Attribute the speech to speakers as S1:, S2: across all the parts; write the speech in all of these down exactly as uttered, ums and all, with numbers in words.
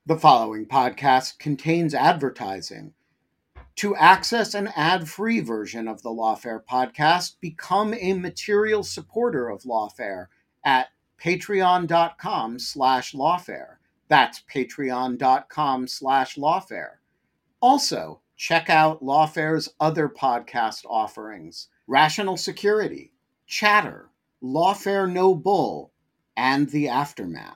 S1: The following podcast contains advertising. To access an ad-free version of the Lawfare podcast, become a material supporter of Lawfare at patreon.com slash lawfare. That's patreon.com slash lawfare. Also, check out Lawfare's other podcast offerings: Rational Security, Chatter, Lawfare No Bull, and The Aftermath.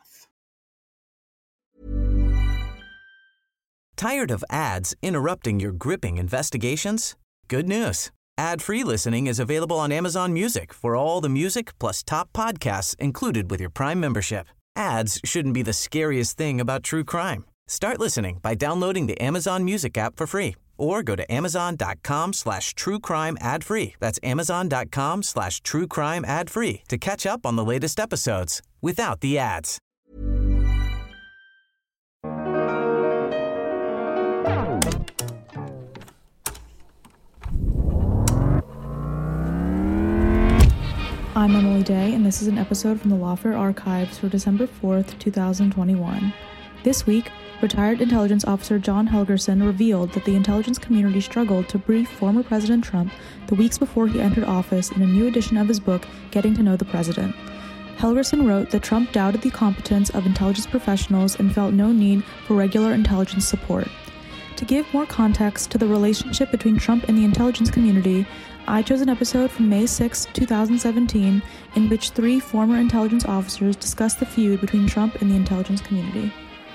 S2: Tired of ads interrupting your gripping investigations? Good news. Ad-free listening is available on Amazon Music for all the music plus top podcasts included with your Prime membership. Ads shouldn't be the scariest thing about true crime. Start listening by downloading the Amazon Music app for free or go to amazon.com slash true crime ad free. That's amazon.com slash true crime ad free to catch up on the latest episodes without the ads.
S3: I'm Emily Day, and this is an episode from the Lawfare Archives for December fourth, twenty twenty-one. This week, retired intelligence officer John Helgerson revealed that the intelligence community struggled to brief former President Trump the weeks before he entered office in a new edition of his book, Getting to Know the President. Helgerson wrote that Trump doubted the competence of intelligence professionals and felt no need for regular intelligence support. To give more context to the relationship between Trump and the intelligence community, I chose an episode from May sixth, twenty seventeen, in which three former intelligence officers discussed the feud between Trump and the intelligence community.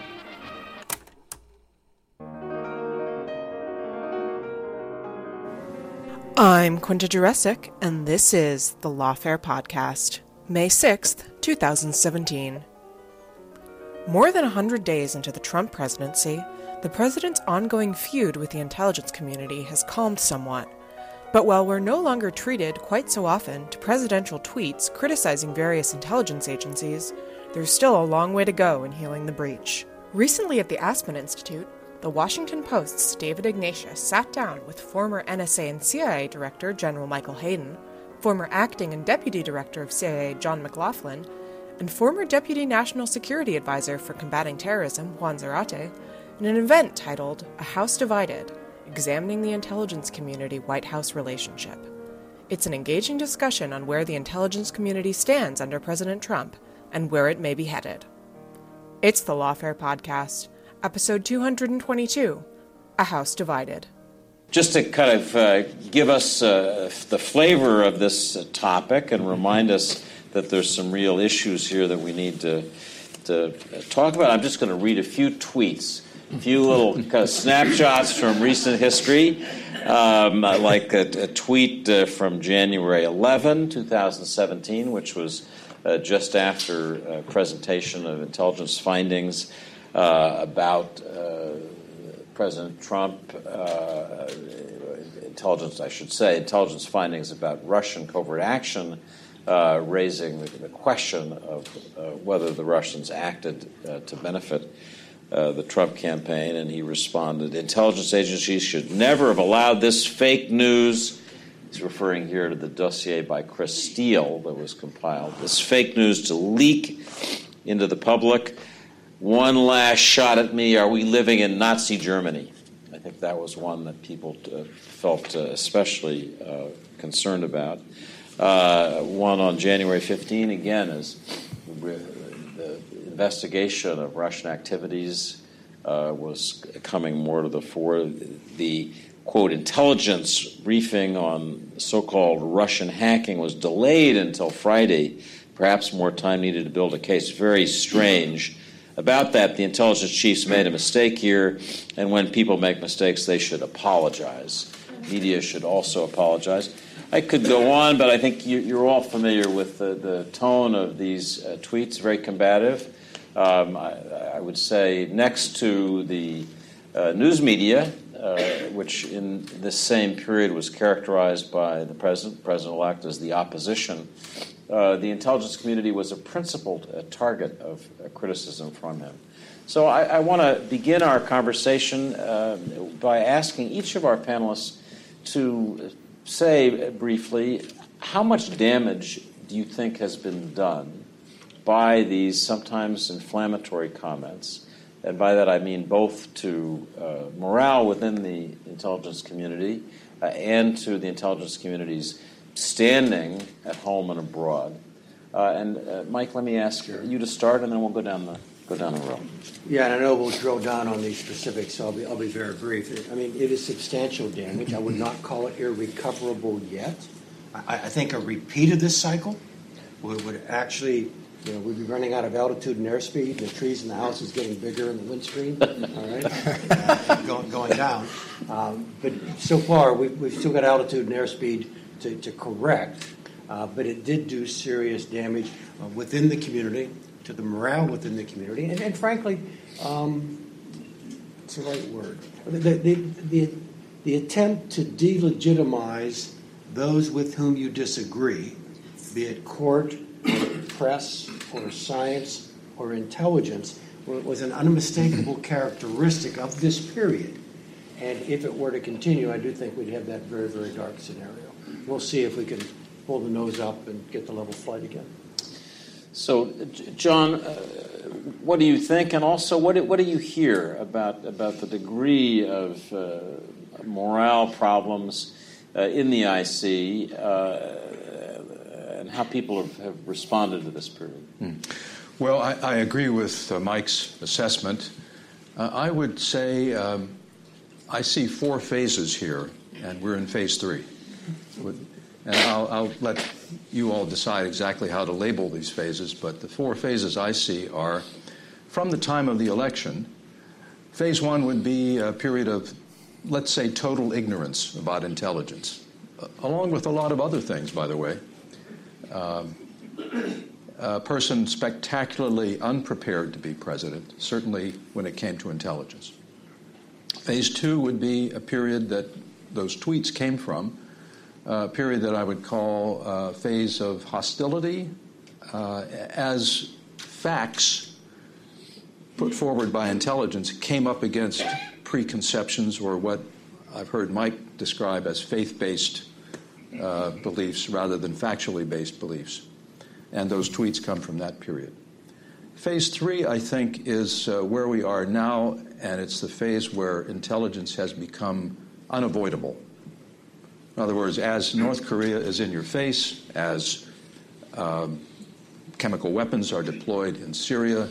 S4: I'm Quinta Jurecic, and this is the Lawfare Podcast, May sixth, twenty seventeen. More than one hundred days into the Trump presidency, the president's ongoing feud with the intelligence community has calmed somewhat. But while we're no longer treated quite so often to presidential tweets criticizing various intelligence agencies, there's still a long way to go in healing the breach. Recently at the Aspen Institute, the Washington Post's David Ignatius sat down with former N S A and C I A Director General Michael Hayden, former Acting and Deputy Director of C I A John McLaughlin, and former Deputy National Security Advisor for Combating Terrorism Juan Zarate, in an event titled A House Divided, Examining the Intelligence Community-White House Relationship. It's an engaging discussion on where the intelligence community stands under President Trump and where it may be headed. It's the Lawfare Podcast, episode two hundred twenty-two, A House Divided.
S5: Just to kind of uh, give us uh, the flavor of this uh, topic and remind us that there's some real issues here that we need to, to talk about, I'm just going to read a few tweets. A few little kind of snapshots from recent history, um, like a, a tweet uh, from January eleventh, twenty seventeen, which was uh, just after uh, presentation of intelligence findings uh, about uh, President Trump, uh, intelligence, I should say, intelligence findings about Russian covert action, uh, raising the, the question of uh, whether the Russians acted uh, to benefit Uh, the Trump campaign, and he responded, intelligence agencies should never have allowed this fake news. He's referring here to the dossier by Chris Steele that was compiled. This fake news to leak into the public. One last shot at me. Are we living in Nazi Germany? I think that was one that people uh, felt uh, especially uh, concerned about. Uh, one on January fifteenth, again, is investigation of Russian activities uh, was coming more to the fore. The, quote, intelligence briefing on so-called Russian hacking was delayed until Friday. Perhaps more time needed to build a case. Very strange. About that, the intelligence chiefs made a mistake here, and when people make mistakes, they should apologize. Media should also apologize. I could go on, but I think you, you're all familiar with the, the tone of these uh, tweets, very combative. Um, I, I would say next to the uh, news media, uh, which in this same period was characterized by the president, president-elect, as the opposition, uh, the intelligence community was a principal uh, target of uh, criticism from him. So I, I want to begin our conversation uh, by asking each of our panelists to say briefly, how much damage do you think has been done by these sometimes inflammatory comments and by that I mean both to uh, morale within the intelligence community uh, and to the intelligence community's standing at home and abroad. Uh, and uh, Mike, let me ask sure. you to start, and then we'll go down the go down the row.
S6: Yeah, and I know we'll drill down on these specifics, so I'll be I'll be very brief. I mean, it is substantial damage. I would not call it irrecoverable yet. I, I think a repeat of this cycle would, would actually, you know, we'd be running out of altitude and airspeed, and the trees in the house is getting bigger in the windscreen, all right, uh, going, going down. Um, but so far, we've, we've still got altitude and airspeed to, to correct, uh, but it did do serious damage uh, within the community, to the morale within the community, and, and frankly, um, what's the right word? The, the, the, the attempt to delegitimize those with whom you disagree, be it court or press or science or intelligence, was an unmistakable characteristic of this period. And if it were to continue, I do think we'd have that very, very dark scenario. We'll see if we can pull the nose up and get the level flight again.
S5: So, John, uh, what do you think, and also what do, what do you hear about about the degree of uh, morale problems uh, in the I C uh, and how people have, have responded to this period?
S7: Hmm. Well, I, I agree with uh, Mike's assessment. Uh, I would say um, I see four phases here, and we're in phase three. And I'll, I'll let you all decide exactly how to label these phases, but the four phases I see are, from the time of the election, phase one would be a period of, let's say, total ignorance about intelligence, uh, along with a lot of other things, by the way. Um, a person spectacularly unprepared to be president, certainly when it came to intelligence. Phase two would be a period that those tweets came from, a period that I would call a phase of hostility uh, as facts put forward by intelligence came up against preconceptions or what I've heard Mike describe as faith-based uh, beliefs rather than factually based beliefs. And those tweets come from that period. Phase three, I think, is uh, where we are now, and it's the phase where intelligence has become unavoidable. In other words, as North Korea is in your face, as um, chemical weapons are deployed in Syria,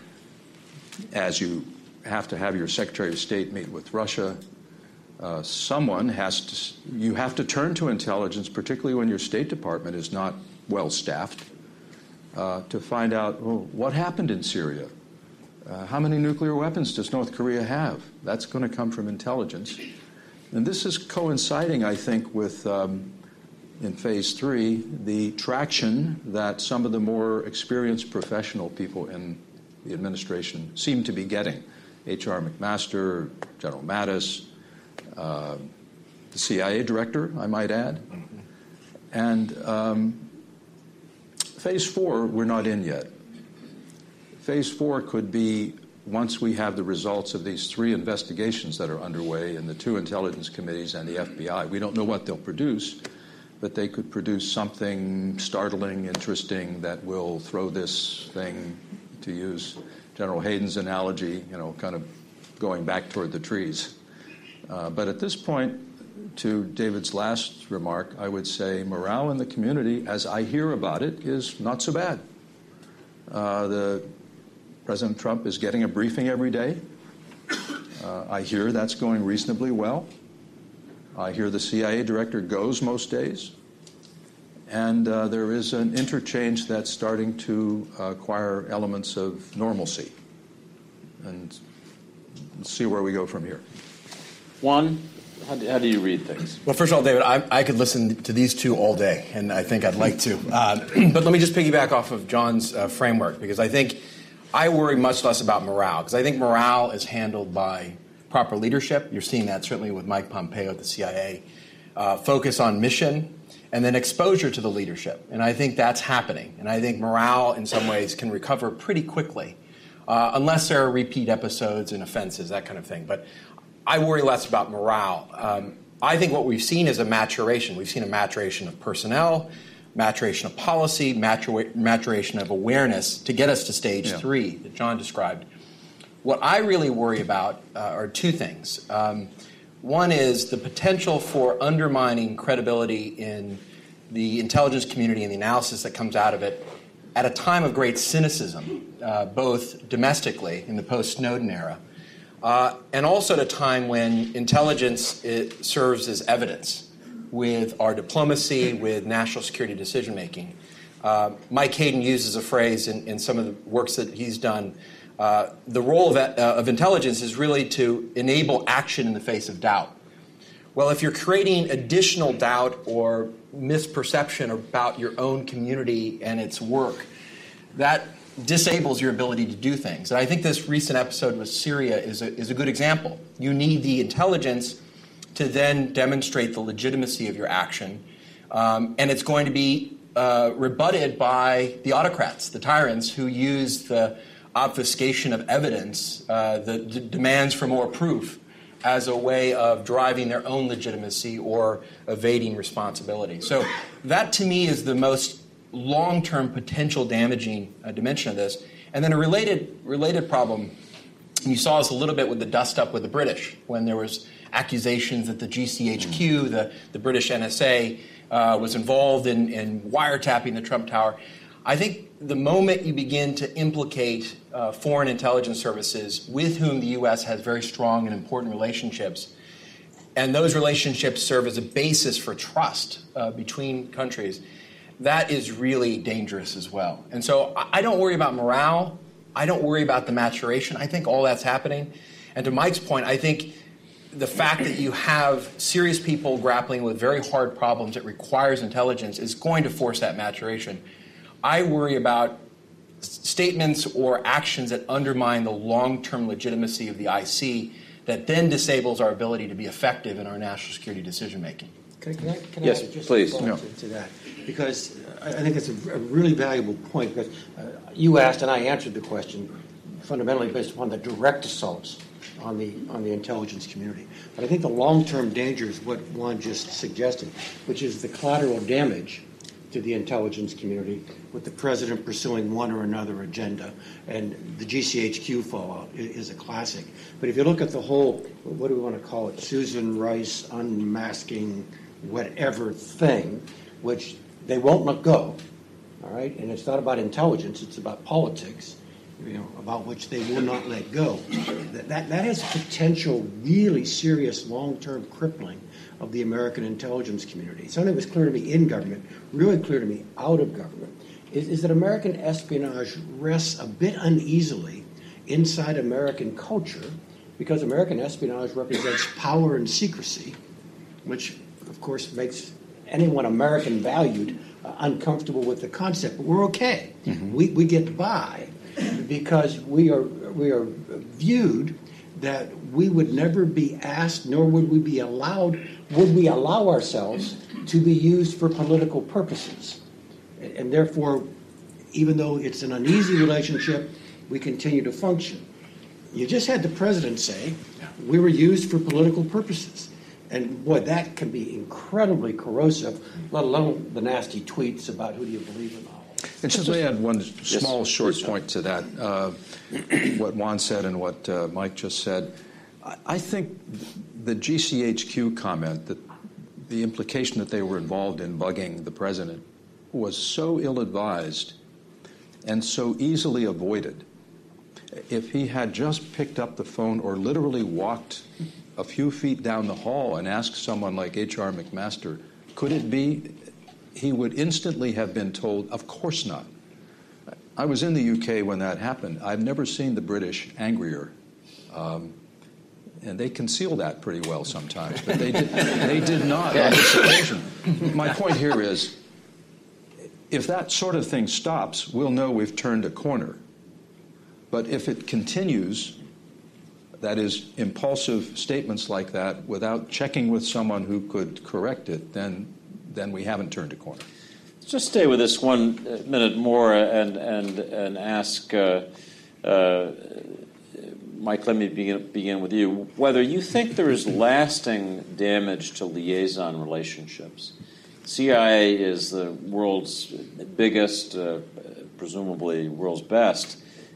S7: as you have to have your Secretary of State meet with Russia, uh, someone has to, you have to turn to intelligence, particularly when your State Department is not well-staffed, uh, to find out, well, what happened in Syria? Uh, how many nuclear weapons does North Korea have? That's going to come from intelligence. And this is coinciding, I think, with, um, in phase three, the traction that some of the more experienced professional people in the administration seem to be getting. H R McMaster, General Mattis, uh, the C I A director, I might add. Mm-hmm. And um, phase four, we're not in yet. Phase four could be once we have the results of these three investigations that are underway in the two intelligence committees and the F B I. We don't know what they'll produce, but they could produce something startling, interesting, that will throw this thing, to use General Hayden's analogy, you know, kind of going back toward the trees. Uh, but at this point, to David's last remark, I would say morale in the community, as I hear about it, is not so bad. Uh, the President Trump is getting a briefing every day. Uh, I hear that's going reasonably well. I hear the C I A director goes most days. And uh, there is an interchange that's starting to uh, acquire elements of normalcy. And we'll see where we go from here.
S5: Juan, how do, how do you read things?
S8: Well, first of all, David, I, I could listen to these two all day, and I think I'd like to. Uh, but let me just piggyback off of John's uh, framework, because I think I worry much less about morale, because I think morale is handled by proper leadership. You're seeing that certainly with Mike Pompeo at the C I A. Uh, focus on mission, and then exposure to the leadership. And I think that's happening. And I think morale, in some ways, can recover pretty quickly, uh, unless there are repeat episodes and offenses, that kind of thing. But I worry less about morale. Um, I think what we've seen is a maturation. We've seen a maturation of personnel, maturation of policy, matura- maturation of awareness to get us to stage yeah. three that John described. What I really worry about uh, are two things. Um, one is the potential for undermining credibility in the intelligence community and the analysis that comes out of it at a time of great cynicism, uh, both domestically in the post-Snowden era, uh, and also at a time when intelligence it serves as evidence with our diplomacy, with national security decision-making. Uh, Mike Hayden uses a phrase in, in some of the works that he's done. Uh, the role of, uh, of intelligence is really to enable action in the face of doubt. Well, if you're creating additional doubt or misperception about your own community and its work, that disables your ability to do things. And I think this recent episode with Syria is a, is a good example. You need the intelligence to then demonstrate the legitimacy of your action, um, and it's going to be uh, rebutted by the autocrats, the tyrants, who use the obfuscation of evidence, uh, the d- demands for more proof, as a way of driving their own legitimacy or evading responsibility. So that, to me, is the most long-term potential damaging uh, dimension of this. And then a related related problem, you saw this a little bit with the dust-up with the British, when there was accusations that the G C H Q, the, the British N S A, uh, was involved in, in wiretapping the Trump Tower. I think the moment you begin to implicate uh, foreign intelligence services with whom the U S has very strong and important relationships, and those relationships serve as a basis for trust uh, between countries, that is really dangerous as well. And so I don't worry about morale. I don't worry about the maturation. I think all that's happening. And to Mike's point, I think the fact that you have serious people grappling with very hard problems that requires intelligence is going to force that maturation. I worry about statements or actions that undermine the long-term legitimacy of the I C that then disables our ability to be effective in our national security decision-making.
S6: Can, can I, can
S5: yes,
S6: I just
S5: please.
S6: respond to, to that? Because I, I think it's a, a really valuable point. Because uh, you asked and I answered the question fundamentally based upon the direct assaults on the on the intelligence community. But I think the long-term danger is what Juan just suggested, which is the collateral damage to the intelligence community with the president pursuing one or another agenda. And the G C H Q fallout is a classic. But if you look at the whole, what do we want to call it, Susan Rice unmasking whatever thing, which they won't let go, all right? And it's not about intelligence, it's about politics, you know, about which they will not let go. That, that, that has potential really serious long-term crippling of the American intelligence community. Something that was clear to me in government, really clear to me out of government, is, is that American espionage rests a bit uneasily inside American culture because American espionage represents power and secrecy, which, of course, makes anyone American valued uh, uncomfortable with the concept. But we're okay. Mm-hmm. We, we get by because we are we are viewed that we would never be asked, nor would we be allowed, would we allow ourselves to be used for political purposes. And, and therefore, even though it's an uneasy relationship, we continue to function. You just had the president say, we were used for political purposes. And boy, that can be incredibly corrosive, let alone the nasty tweets about who do you believe in all.
S7: And just may add one small, yes, short please, point to that. Uh, what Juan said and what uh, Mike just said. I, I think the G C H Q comment, that the implication that they were involved in bugging the president, was so ill-advised and so easily avoided. If he had just picked up the phone or literally walked a few feet down the hall and asked someone like H R McMaster, could it be, he would instantly have been told, of course not. I was in the U K when that happened. I've never seen the British angrier. Um, and they conceal that pretty well sometimes, but they did, they did not on this occasion. My point here is, if that sort of thing stops, we'll know we've turned a corner. But if it continues, that is, impulsive statements like that, without checking with someone who could correct it, then then we haven't turned a corner.
S5: Just stay with this one minute more and and and ask uh, uh, Mike. Let me begin begin with you. Whether you think there is lasting damage to liaison relationships. C I A is the world's biggest, uh, presumably world's best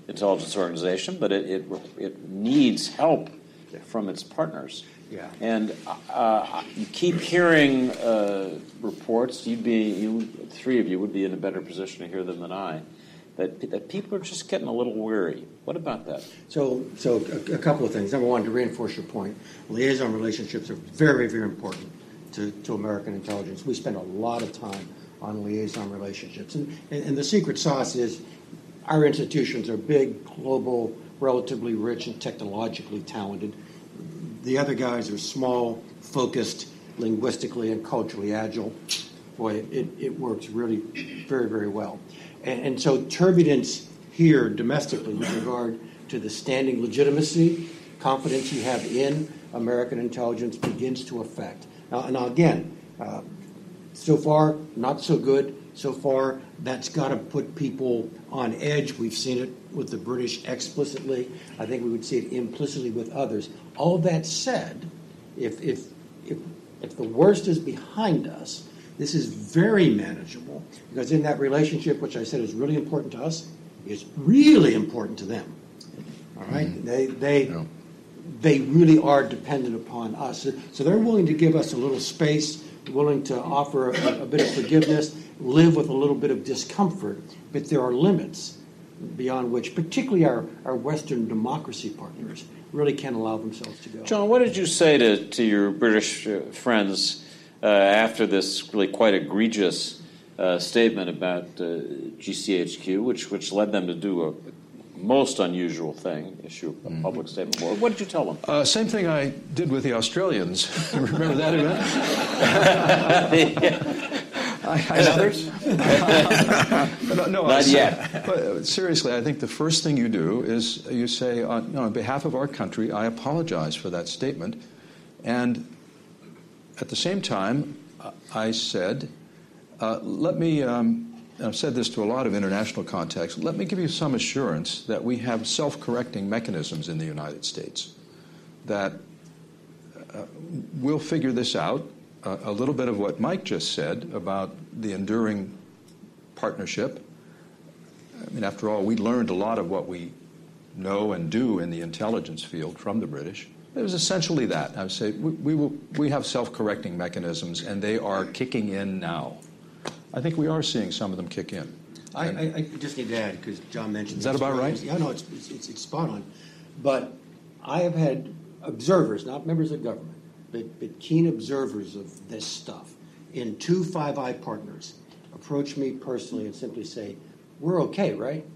S5: intelligence organization, but it, it, it needs help from its partners.
S6: Yeah.
S5: And uh, you keep hearing uh, reports. You'd be, you, three of you would be in a better position to hear them than I. That, that people are just getting a little weary. What about that?
S6: So, so a, a couple of things. Number one, to reinforce your point, liaison relationships are very, very important to, to American intelligence. We spend a lot of time on liaison relationships. And, and, and the secret sauce is our institutions are big, global, relatively rich, and technologically talented. The other guys are small, focused, linguistically and culturally agile. Boy, it, it works really very, very well. And, and so turbulence here domestically with regard to the standing legitimacy, confidence you have in American intelligence begins to affect. Now, now again, uh, so far, not so good. So far, that's got to put people on edge. We've seen it with the British explicitly. I think we would see it implicitly with others. All that said, if if if, if the worst is behind us, this is very manageable, because in that relationship, which I said is really important to us, is really important to them. All right? Mm-hmm. They they yeah. they really are dependent upon us. So, so they're willing to give us a little space, willing to offer a, a bit of forgiveness, live with a little bit of discomfort, but there are limits beyond which, particularly our, our Western democracy partners, really can't allow themselves to go.
S5: John, what did you say to, to your British uh, friends uh, after this really quite egregious uh, statement about uh, G C H Q, which which led them to do a most unusual thing, issue a mm-hmm. public statement? What, what did you tell them?
S7: Uh, same thing I did with the Australians. Remember that event?
S5: yeah.
S7: I, I
S8: and others?
S7: no, no,
S5: Not
S7: I,
S5: yet.
S7: But seriously, I think the first thing you do is you say, on, no, on behalf of our country, I apologize for that statement. And at the same time, I said, uh, let me, um, I've said this to a lot of international contexts, let me give you some assurance that we have self-correcting mechanisms in the United States, that uh, we'll figure this out. Uh, a little bit of what Mike just said about the enduring partnership. I mean, after all, we learned a lot of what we know and do in the intelligence field from the British. It was essentially that. I would say we, we, will, we have self-correcting mechanisms, and they are kicking in now. I think we are seeing some of them kick in.
S6: I, I, I just need to add, because John mentioned...
S7: Is that about right?
S6: Yeah, no, it's, it's, it's spot on. But I have had observers, not members of government, But, but keen observers of this stuff in two Five Eye partners approach me personally and simply say, we're okay, right?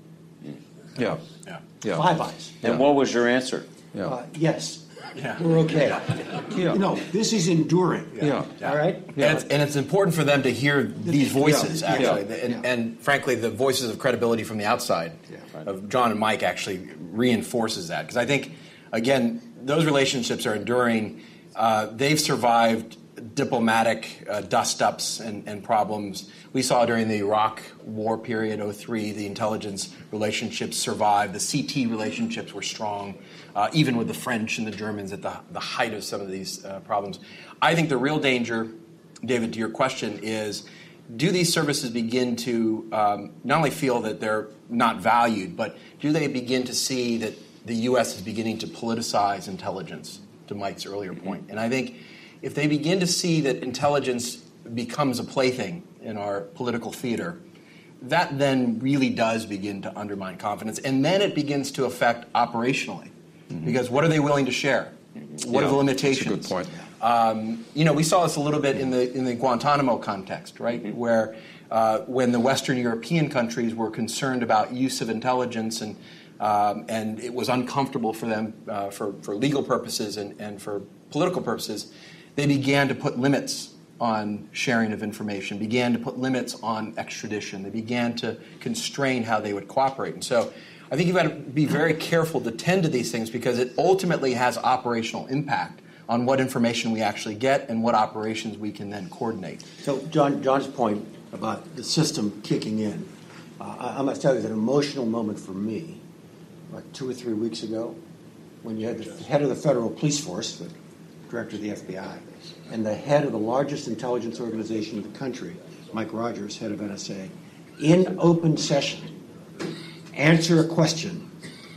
S7: Yeah. Yeah. yeah.
S6: Five Eyes.
S5: And
S7: yeah.
S5: what was your answer?
S6: Yeah. Uh, yes. Yeah. We're okay.
S7: Yeah.
S6: You know, this is enduring.
S7: Yeah.
S6: yeah. All right?
S8: Yeah. And, it's, and it's important for them to hear these voices,
S6: yeah.
S8: actually.
S6: Yeah.
S8: And,
S6: yeah.
S8: and frankly, the voices of credibility from the outside
S6: yeah. right.
S8: of John and Mike actually reinforces that. Because I think, again, those relationships are enduring. Uh, they've survived diplomatic uh, dust-ups and, and problems. We saw during the Iraq War period, oh three, the intelligence relationships survived. The C T relationships were strong, uh, even with the French and the Germans at the, the height of some of these uh, problems. I think the real danger, David, to your question is, do these services begin to um, not only feel that they're not valued, but do they begin to see that the U S is beginning to politicize intelligence, to Mike's earlier point? And I think if they begin to see that intelligence becomes a plaything in our political theater, that then really does begin to undermine confidence. And then it begins to affect operationally. Mm-hmm. Because what are they willing to share? What
S7: yeah,
S8: are the limitations?
S7: That's a good point.
S8: Um, you know, we saw this a little bit in the in the Guantanamo context, right? Mm-hmm. Where uh, when the Western European countries were concerned about use of intelligence and Um, and it was uncomfortable for them uh, for, for legal purposes and, and for political purposes, they began to put limits on sharing of information, began to put limits on extradition. They began to constrain how they would cooperate. And so I think you've got to be very careful to tend to these things, because it ultimately has operational impact on what information we actually get and what operations we can then coordinate.
S6: So John, John's point about the system kicking in, uh, I, I must tell you, it's an emotional moment for me. Like two or three weeks ago, when you had the head of the federal police force, the director of the F B I, and the head of the largest intelligence organization in the country, Mike Rogers, head of N S A, in open session, answer a question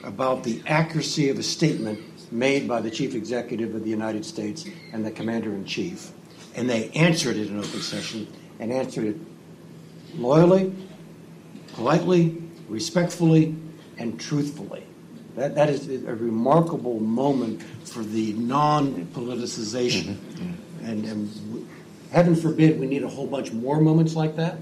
S6: about the accuracy of a statement made by the Chief Executive of the United States and the Commander-in-Chief. And they answered it in open session and answered it loyally, politely, respectfully, and truthfully. That, that is a remarkable moment for the non-politicization. Mm-hmm. And, and heaven forbid we need a whole bunch more moments like that.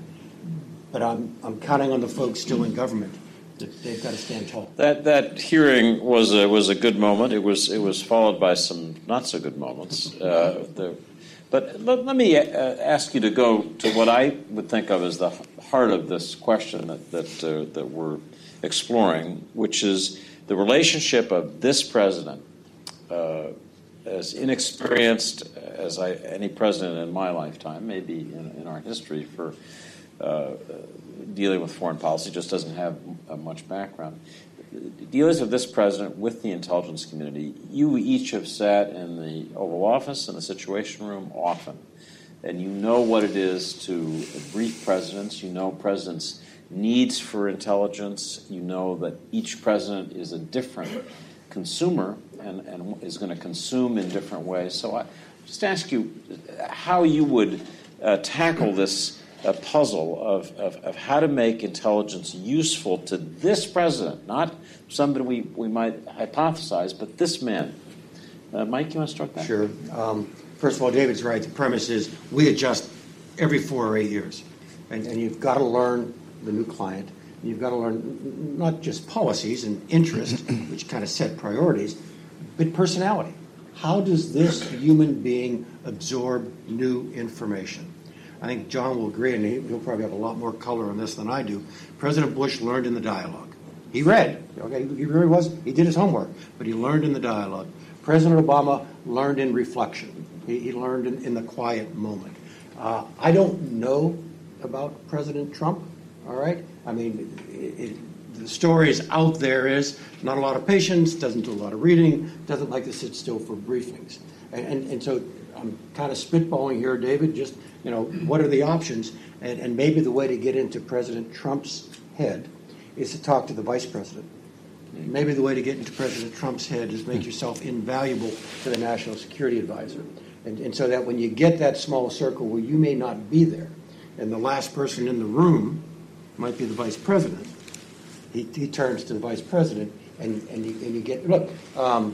S6: But I'm, I'm counting on the folks still in government. They've got to stand tall.
S5: That that hearing was a, was a good moment. It was it was followed by some not so good moments. Uh, the, but let, let me uh, ask you to go to what I would think of as the heart of this question that that uh, that we're exploring, which is the relationship of this president, uh, as inexperienced as I, any president in my lifetime, maybe in, in our history for. Uh, dealing with foreign policy, just doesn't have uh, much background. Dealings of this president with the intelligence community, you each have sat in the Oval Office and the Situation Room often, and you know what it is to brief presidents. You know presidents' needs for intelligence. You know that each president is a different consumer and, and is going to consume in different ways. So I just ask you how you would uh, tackle this a puzzle of, of, of how to make intelligence useful to this president, not somebody we, we might hypothesize, but this man. Uh, Mike, you want to start that?
S6: Sure. Um, first of all, David's right. The premise is we adjust every four or eight years. And, and you've got to learn the new client. You've got to learn not just policies and interest, which kind of set priorities, but personality. How does this human being absorb new information? I think John will agree, and he'll probably have a lot more color on this than I do. President Bush learned in the dialogue. He read, okay, he really was, he did his homework, but he learned in the dialogue. President Obama learned in reflection. He, he learned in, in the quiet moment. Uh, I don't know about President Trump, all right? I mean, it, it, the stories out there is not a lot of patience, doesn't do a lot of reading, doesn't like to sit still for briefings. And, and, and so I'm kind of spitballing here, David, just, you know, what are the options? And, and maybe the way to get into President Trump's head is to talk to the vice president. Maybe the way to get into President Trump's head is make yourself invaluable to the National Security Advisor. And, and so that when you get that small circle where you may not be there, and the last person in the room might be the vice president, he, he turns to the vice president, and, and, you, and you get, look, um,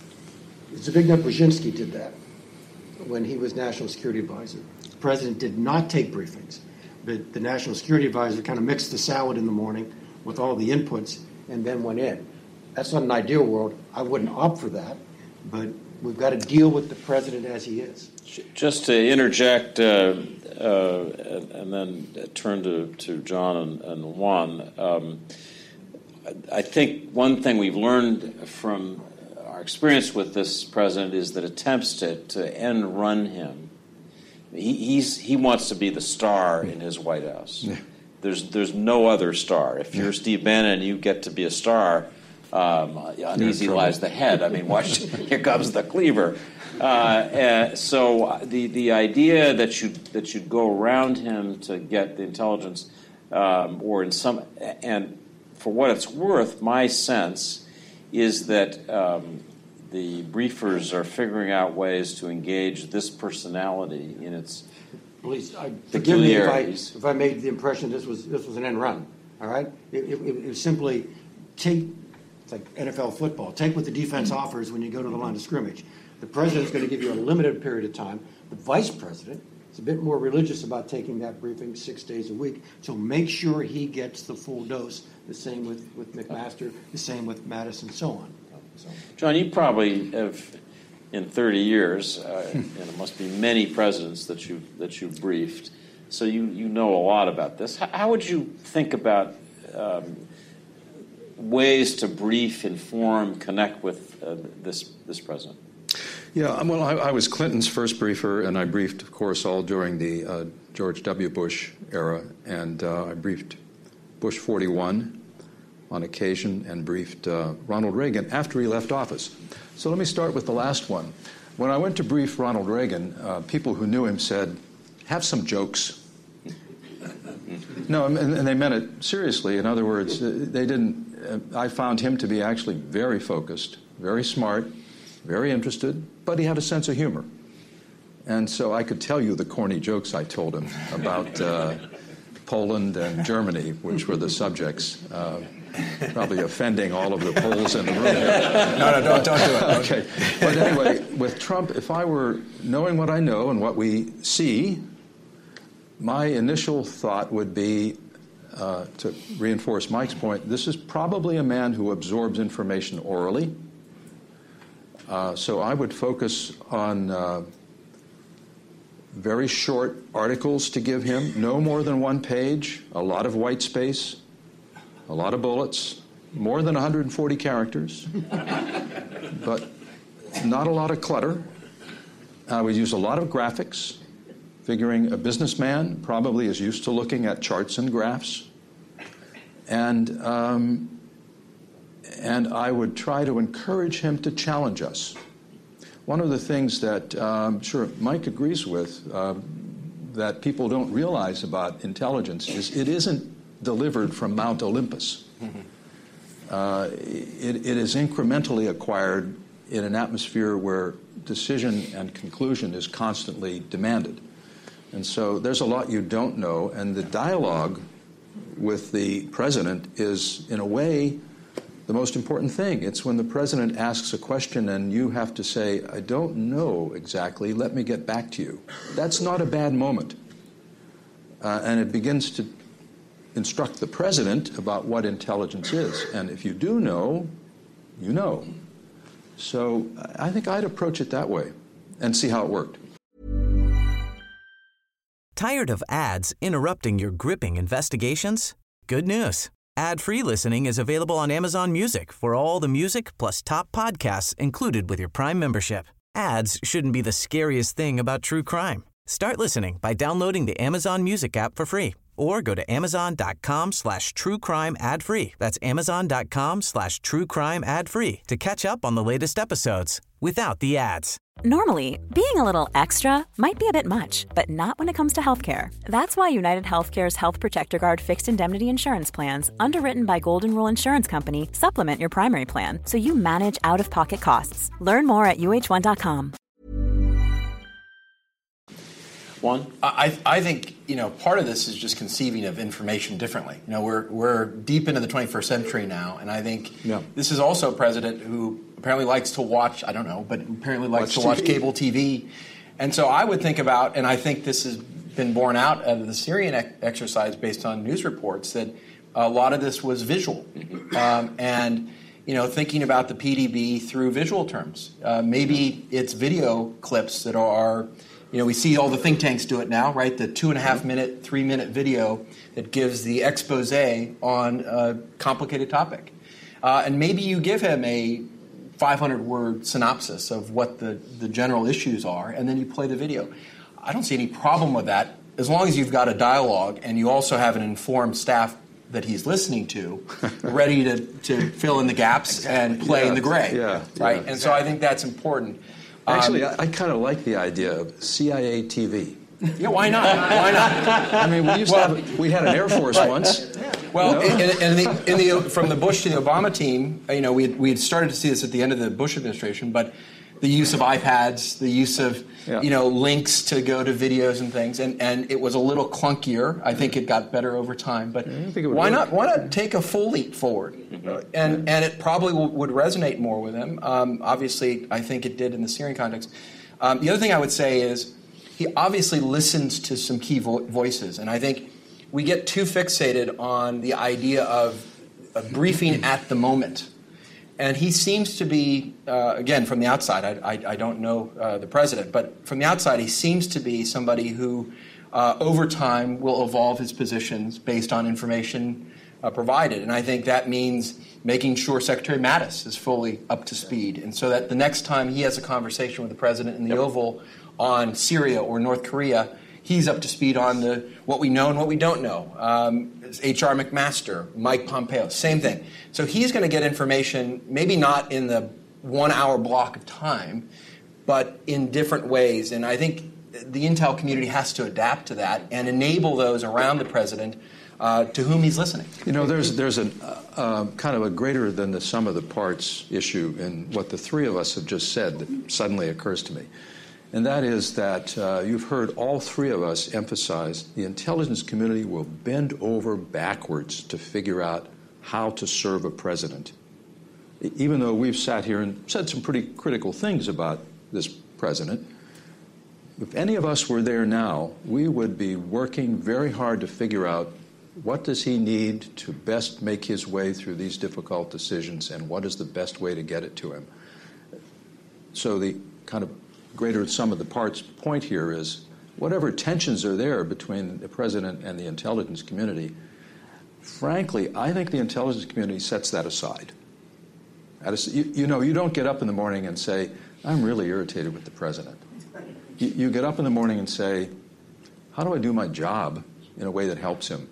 S6: Zbigniew Brzezinski did that when he was National Security Advisor. The president did not take briefings. But the National Security Advisor kind of mixed the salad in the morning with all the inputs and then went in. That's not an ideal world. I wouldn't opt for that, but we've got to deal with the president as he is.
S5: Just to interject uh, uh, and, and then turn to, to John and, and Juan, um, I think one thing we've learned from our experience with this president is that attempts to, to end run him, he, he's, he wants to be the star in his White House. Yeah. There's there's no other star. If you're Steve Bannon and you get to be a star, um, uneasy lies the head. I mean, watch, here comes the cleaver. Uh, uh, so the the idea that you that you'd go around him to get the intelligence, um, or in some, and for what it's worth, my sense is that um, the briefers are figuring out ways to engage this personality in its
S6: Please, I, forgive me if I, if I made the impression this was this was an end run. All right, it, it, it was simply take, it's like N F L football. Take what the defense offers when you go to the line of scrimmage. The president's going to give you a limited period of time. The vice president is a bit more religious about taking that briefing six days a week. So make sure he gets the full dose. The same with with McMaster. The same with Mattis, and so on. So.
S5: John, you probably have. In thirty years, uh, and it must be many presidents that you that you've briefed, so you, you know a lot about this. How, how would you think about um, ways to brief, inform, connect with uh, this this president?
S7: Yeah, well, I, I was Clinton's first briefer, and I briefed, of course, all during the uh, George W. Bush era, and uh, I briefed Bush forty-one on occasion, and briefed uh, Ronald Reagan after he left office. So let me start with the last one. When I went to brief Ronald Reagan, uh, people who knew him said, have some jokes. No, and, and they meant it seriously. In other words, they didn't, I found him to be actually very focused, very smart, very interested, but he had a sense of humor. And so I could tell you the corny jokes I told him about uh, Poland and Germany, which were the subjects, uh, probably offending all of the Poles in the room here.
S8: No, no, don't, don't do it.
S7: Okay. But anyway, with Trump, if I were knowing what I know and what we see, my initial thought would be, uh, to reinforce Mike's point, this is probably a man who absorbs information orally. Uh, so I would focus on uh, very short articles to give him, no more than one page, a lot of white space, a lot of bullets, more than one hundred forty characters, but not a lot of clutter. I would use a lot of graphics, figuring a businessman probably is used to looking at charts and graphs. And, um, and I would try to encourage him to challenge us. One of the things that uh, I'm sure Mike agrees with, uh, that people don't realize about intelligence is it isn't delivered from Mount Olympus. Mm-hmm. uh, it, it is incrementally acquired in an atmosphere where decision and conclusion is constantly demanded. And so there's a lot you don't know, and the dialogue with the president is, in a way, the most important thing. It's when the president asks a question and you have to say, I don't know exactly, let me get back to you. That's not a bad moment. Uh, and it begins to instruct the president about what intelligence is. And if you do know, you know. So I think I'd approach it that way and see how it worked.
S2: Tired of ads interrupting your gripping investigations? Good news. Ad-free listening is available on Amazon Music for all the music plus top podcasts included with your Prime membership. Ads shouldn't be the scariest thing about true crime. Start listening by downloading the Amazon Music app for free or go to amazon.com slash true crime ad free. That's amazon.com slash true crime ad free to catch up on the latest episodes without the ads.
S9: Normally, being a little extra might be a bit much, but not when it comes to healthcare. That's why United Healthcare's Health Protector Guard fixed indemnity insurance plans, underwritten by Golden Rule Insurance Company, supplement your primary plan so you manage out-of-pocket costs. Learn more at U H one dot com.
S8: One, I, I think, you know, part of this is just conceiving of information differently. You know, we're we're deep into the twenty-first century now, and I think yeah. this is also a president who apparently likes to watch, I don't know, but apparently likes watch to watch T V. Cable T V. And so I would think about, and I think this has been borne out of the Syrian ec- exercise based on news reports, that a lot of this was visual. Um, and, you know, thinking about the P D B through visual terms. Uh, maybe it's video clips that are... You know, we see all the think tanks do it now, right? The two and a half minute, three minute video that gives the expose on a complicated topic. Uh, and maybe you give him a five hundred word synopsis of what the, the general issues are, and then you play the video. I don't see any problem with that, as long as you've got a dialogue and you also have an informed staff that he's listening to, ready to, to fill in the gaps exactly. and play
S7: yeah.
S8: in the gray.
S7: Yeah.
S8: Right?
S7: Yeah.
S8: And so I think that's important.
S7: Actually,
S8: um,
S7: I, I kind of like the idea of C I A T V.
S8: Yeah, why not? Why not?
S7: I mean, we used well, to have, we had an Air Force right. once.
S8: Well, you know? in, in the, in the, from the Bush to the Obama team, you know, we had, we had started to see this at the end of the Bush administration, but the use of iPads, the use of, yeah. you know, links to go to videos and things, and, and it was a little clunkier. I think it got better over time, but why not? Why not take a full leap forward? Mm-hmm. And and it probably w- would resonate more with him. Um, obviously, I think it did in the Syrian context. Um, the other thing I would say is he obviously listens to some key vo- voices, and I think we get too fixated on the idea of a briefing at the moment. And he seems to be, uh, again, from the outside, I, I, I don't know uh, the president, but from the outside, he seems to be somebody who, uh, over time, will evolve his positions based on information uh, provided. And I think that means making sure Secretary Mattis is fully up to speed. And so that the next time he has a conversation with the president in the yep. Oval on Syria or North Korea, he's up to speed on the what we know and what we don't know. Um, H R McMaster, Mike Pompeo, same thing. So he's going to get information, maybe not in the one-hour block of time, but in different ways. And I think the intel community has to adapt to that and enable those around the president uh, to whom he's listening.
S7: You know, there's there's a uh, kind of a greater than the sum of the parts issue in what the three of us have just said that suddenly occurs to me. And that is that uh, you've heard all three of us emphasize the intelligence community will bend over backwards to figure out how to serve a president. Even though we've sat here and said some pretty critical things about this president, if any of us were there now, we would be working very hard to figure out what does he need to best make his way through these difficult decisions and what is the best way to get it to him. So the kind of greater sum of the parts point here is whatever tensions are there between the president and the intelligence community, frankly, I think the intelligence community sets that aside. You, you know, you don't get up in the morning and say, I'm really irritated with the president. You, you get up in the morning and say, how do I do my job in a way that helps him?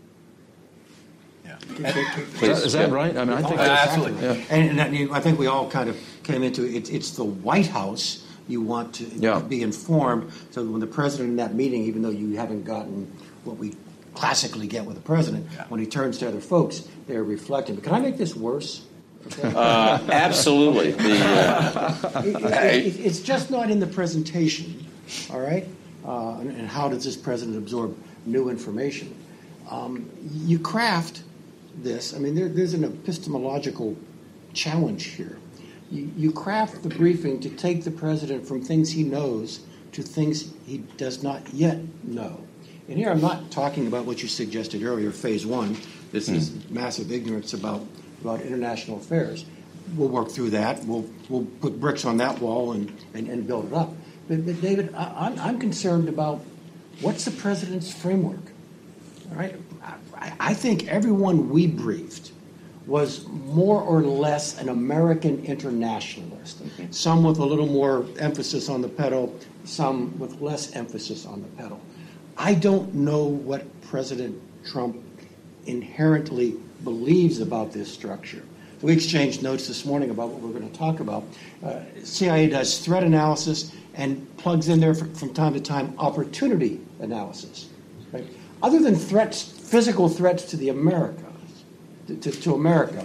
S8: Yeah.
S7: Is that, is that right? I mean, I think
S6: oh,
S7: that's,
S6: absolutely.
S7: Yeah.
S6: And, and I think we all kind of came into it. It's the White House you want to
S7: Yeah.
S6: be informed. So when the president in that meeting, even though you haven't gotten what we classically get with the president,
S8: Yeah.
S6: when he turns to other folks, they're reflecting. But can I make this worse? Okay.
S5: Uh, absolutely. The, uh,
S6: It- it- it- It's just not in the presentation, all right? Uh, And and how does this president absorb new information? Um, You craft this, I mean, there- there's an epistemological challenge here. You you craft the briefing to take the president from things he knows to things he does not yet know. And here I'm not talking about what you suggested earlier, phase one. This is massive ignorance about about international affairs. We'll work through that. We'll we'll put bricks on that wall and, and, and build it up. But, but David, I, I'm, I'm concerned about what's the president's framework. All right, I, I think everyone we briefed was more or less an American internationalist. Mm-hmm. Some with a little more emphasis on the pedal, some with less emphasis on the pedal. I don't know what President Trump inherently believes about this structure. We exchanged notes this morning about what we're going to talk about. Uh, C I A does threat analysis and plugs in there from, from time to time opportunity analysis. Right? Other than threats, physical threats to the America, to, to, to America,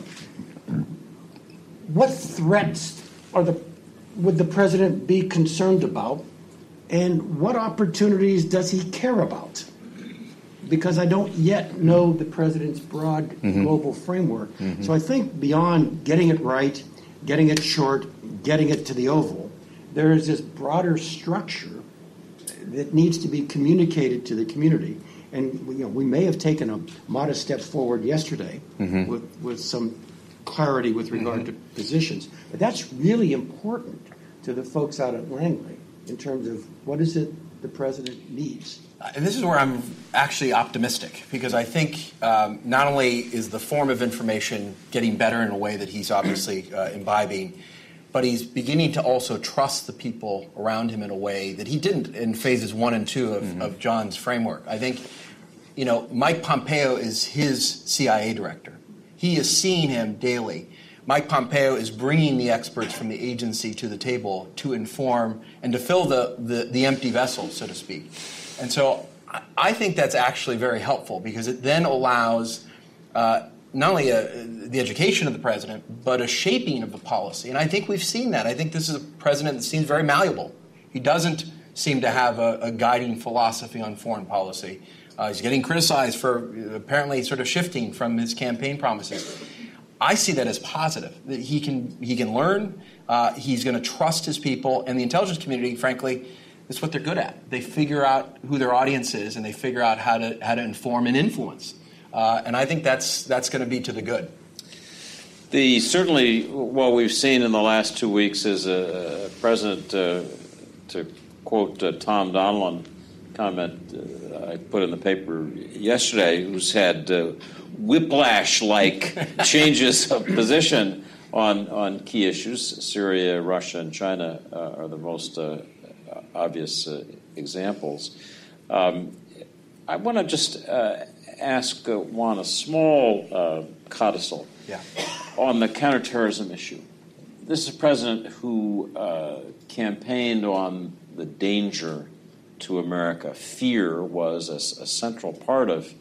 S6: what threats are the would the president be concerned about, and what opportunities does he care about? Because I don't yet know the president's broad mm-hmm. global framework. Mm-hmm. So I think beyond getting it right, getting it short, getting it to the oval, there is this broader structure that needs to be communicated to the community. And you know, we may have taken a modest step forward yesterday mm-hmm. with, with some clarity with regard mm-hmm. to positions. But that's really important to the folks out at Langley in terms of what is it the president needs.
S8: And this is where I'm actually optimistic, because I think um, not only is the form of information getting better in a way that he's obviously uh, imbibing, but he's beginning to also trust the people around him in a way that he didn't in phases one and two of, mm-hmm. of John's framework. I think, you know, Mike Pompeo is his C I A director. He is seeing him daily. Mike Pompeo is bringing the experts from the agency to the table to inform and to fill the, the, the empty vessel, so to speak. And so I think that's actually very helpful, because it then allows uh, not only a, the education of the president, but a shaping of the policy. And I think we've seen that. I think this is a president that seems very malleable. He doesn't seem to have a, a guiding philosophy on foreign policy. Uh, he's getting criticized for apparently sort of shifting from his campaign promises. I see that as positive, that he can, he can learn, uh, he's going to trust his people, and the intelligence community, frankly, it's what they're good at. They figure out who their audience is, and they figure out how to how to inform and influence. Uh, and I think that's that's going to be to the good.
S5: The certainly what we've seen in the last two weeks is a, a president, uh, to quote uh, Tom Donilon comment uh, I put in the paper yesterday, who's had uh, whiplash-like changes of position on on key issues. Syria, Russia, and China uh, are the most Uh, obvious uh, examples. Um, I want to just uh, ask uh, Juan a small uh, codicil
S8: yeah.
S5: on the counterterrorism issue. This is a president who uh, campaigned on the danger to America. Fear was a, a central part of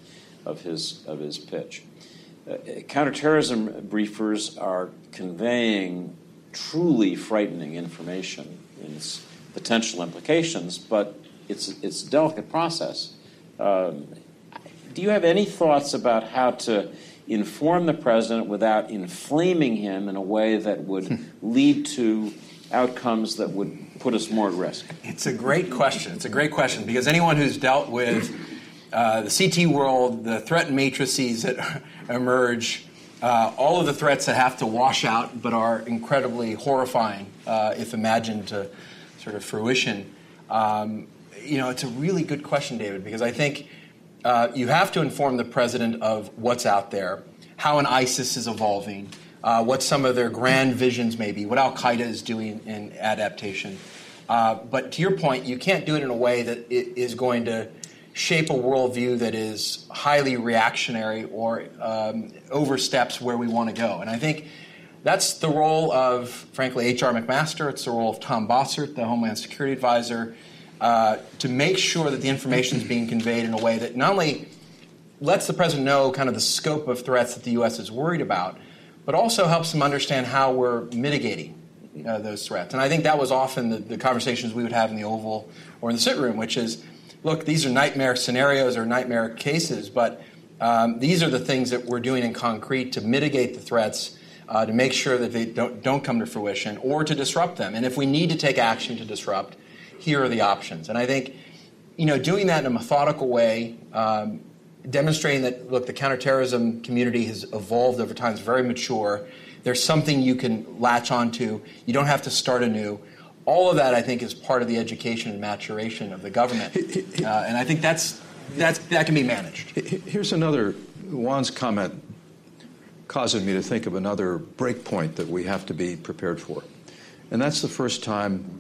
S5: of his of his pitch. Uh, counterterrorism briefers are conveying truly frightening information in its potential implications, but it's it's a delicate process. Um, do you have any thoughts about how to inform the president without inflaming him in a way that would lead to outcomes that would put us more at risk?
S8: It's a great question. It's a great question because anyone who's dealt with uh, the C T world, the threat matrices that emerge, uh, all of the threats that have to wash out but are incredibly horrifying uh, if imagined to sort of fruition. Um, you know, it's a really good question, David, because I think uh, you have to inform the president of what's out there, how an ISIS is evolving, uh, what some of their grand visions may be, what Al-Qaeda is doing in adaptation. Uh, but to your point, you can't do it in a way that it is going to shape a worldview that is highly reactionary or um, oversteps where we want to go. And I think that's the role of, frankly, H R McMaster. It's the role of Tom Bossert, the Homeland Security Advisor, uh, to make sure that the information is being conveyed in a way that not only lets the president know kind of the scope of threats that the U S is worried about, but also helps him understand how we're mitigating uh, those threats. And I think that was often the, the conversations we would have in the Oval or in the sit room, which is, look, these are nightmare scenarios or nightmare cases, but um, these are the things that we're doing in concrete to mitigate the threats, uh, to make sure that they don't, don't come to fruition or to disrupt them. And if we need to take action to disrupt, here are the options. And I think, you know, doing that in a methodical way, um, demonstrating that, look, the counterterrorism community has evolved over time, it's very mature. There's something you can latch onto. You don't have to start anew. All of that, I think, is part of the education and maturation of the government. Uh, and I think that's, that's, that can be managed.
S7: Here's another, Juan's comment causing me to think of another break point that we have to be prepared for. And that's the first time